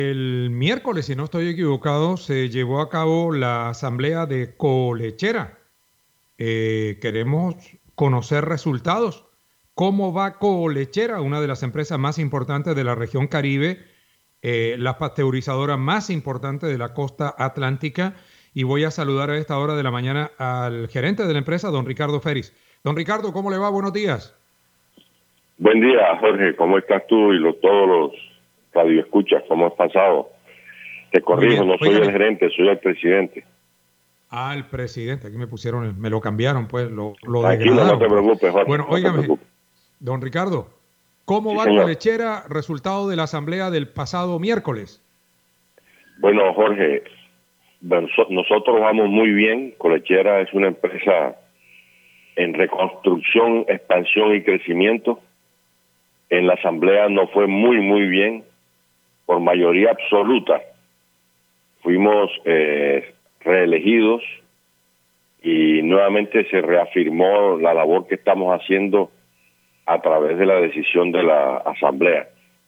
El miércoles, si no estoy equivocado, se llevó a cabo la asamblea de Colechera. Queremos conocer resultados. ¿Cómo va Colechera, una de las empresas más importantes de la región Caribe, la pasteurizadora más importante de la costa atlántica? Y voy a saludar a esta hora de la mañana al gerente de la empresa, don Ricardo Feris. Don Ricardo, ¿cómo le va? Buenos días. Buen día, Jorge. ¿Cómo estás tú y todos los radioescuchas? ¿Cómo has pasado? Te Muy corrijo, bien. no soy el Óigame. gerente, soy el presidente. Al presidente, aquí me pusieron, me lo cambiaron, pues, lo Tranquilo, no te degradaron, pues. preocupes, Jorge, Bueno, no te óigame, preocupes. don Ricardo, ¿cómo Sí, va señor. Colechera, resultado de la asamblea del pasado miércoles? Bueno, Jorge, nosotros vamos muy bien. Colechera es una empresa en reconstrucción, expansión y crecimiento. En la asamblea nos fue muy bien, por mayoría absoluta. Fuimos reelegidos y nuevamente se reafirmó la labor que estamos haciendo a través de la decisión de la Asamblea.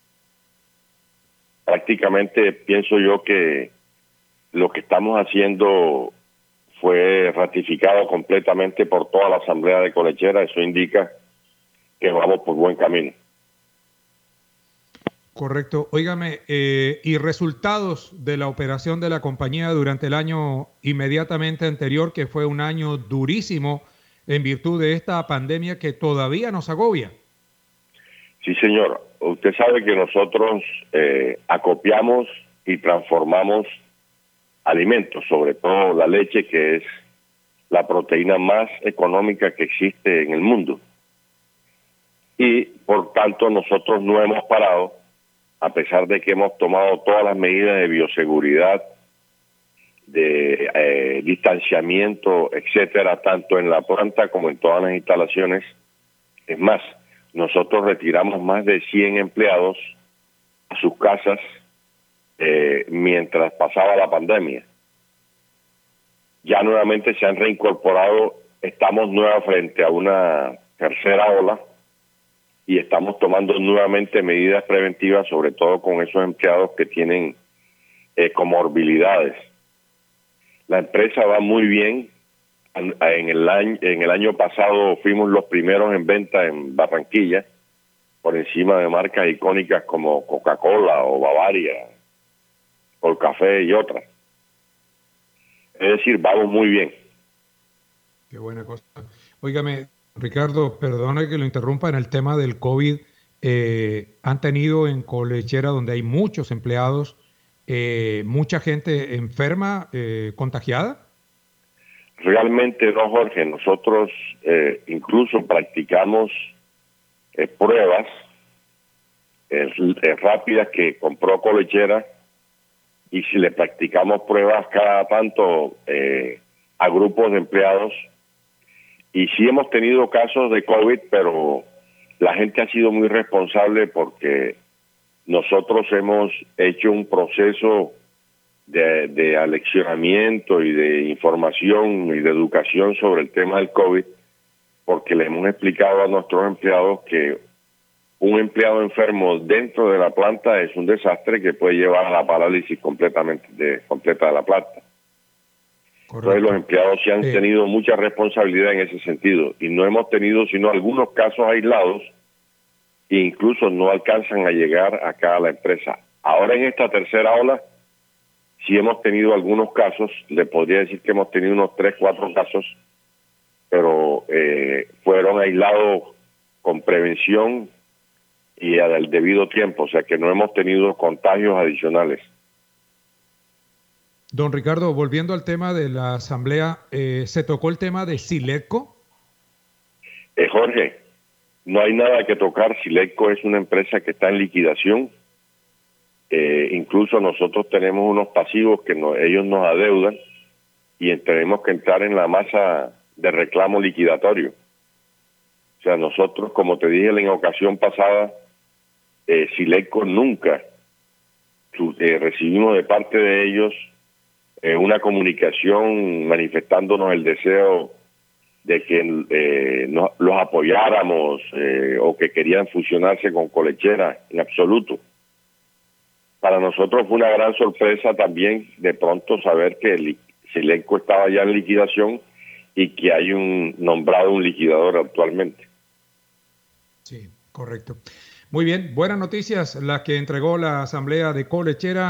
Prácticamente pienso yo que lo que estamos haciendo fue ratificado completamente por toda la Asamblea de Colechera. Eso indica que vamos por buen camino. Correcto. Óigame, y resultados de la operación de la compañía durante el año inmediatamente anterior, que fue un año durísimo en virtud de esta pandemia que todavía nos agobia. Sí, señor. Usted sabe que nosotros acopiamos y transformamos alimentos, sobre todo la leche, que es la proteína más económica que existe en el mundo. Y por tanto nosotros no hemos parado, a pesar de que hemos tomado todas las medidas de bioseguridad, de distanciamiento, etcétera, tanto en la planta como en todas las instalaciones. Es más, nosotros retiramos más de 100 empleados a sus casas mientras pasaba la pandemia. Ya nuevamente se han reincorporado, estamos nuevamente frente a una tercera ola y estamos tomando nuevamente medidas preventivas, sobre todo con esos empleados que tienen comorbilidades. La empresa va muy bien. En el año pasado fuimos los primeros en venta en Barranquilla, por encima de marcas icónicas como Coca-Cola o Bavaria, o el café y otras. Es decir, vamos muy bien. Qué buena cosa. Óigame, Ricardo, perdone que lo interrumpa en el tema del COVID. Han tenido en Colechera, donde hay muchos empleados, mucha gente enferma, contagiada. Realmente no, Jorge. Nosotros incluso practicamos pruebas rápidas que compró Colechera, y si le practicamos pruebas cada tanto a grupos de empleados. Y sí hemos tenido casos de COVID, pero la gente ha sido muy responsable porque nosotros hemos hecho un proceso de aleccionamiento y de información y de educación sobre el tema del COVID, porque le hemos explicado a nuestros empleados que un empleado enfermo dentro de la planta es un desastre que puede llevar a la parálisis completa de la planta. Entonces los Correcto. empleados sí han tenido mucha responsabilidad en ese sentido y no hemos tenido sino algunos casos aislados e incluso no alcanzan a llegar acá a la empresa. Ahora en esta tercera ola sí hemos tenido algunos casos, le podría decir que hemos tenido unos 3, 4 casos, pero fueron aislados con prevención y al debido tiempo, o sea que no hemos tenido contagios adicionales. Don Ricardo, volviendo al tema de la asamblea, ¿se tocó el tema de Sileco? Jorge, no hay nada que tocar. Sileco es una empresa que está en liquidación. Incluso nosotros tenemos unos pasivos que ellos nos adeudan y tenemos que entrar en la masa de reclamo liquidatorio. O sea, nosotros, como te dije en ocasión pasada, Sileco nunca recibimos de parte de ellos una comunicación manifestándonos el deseo de que los apoyáramos o que querían fusionarse con Colechera, en absoluto. para nosotros fue una gran sorpresa también de pronto saber que Silenco estaba ya en liquidación y que hay nombrado un liquidador actualmente. Sí, correcto. Muy bien, buenas noticias las que entregó la Asamblea de Colechera.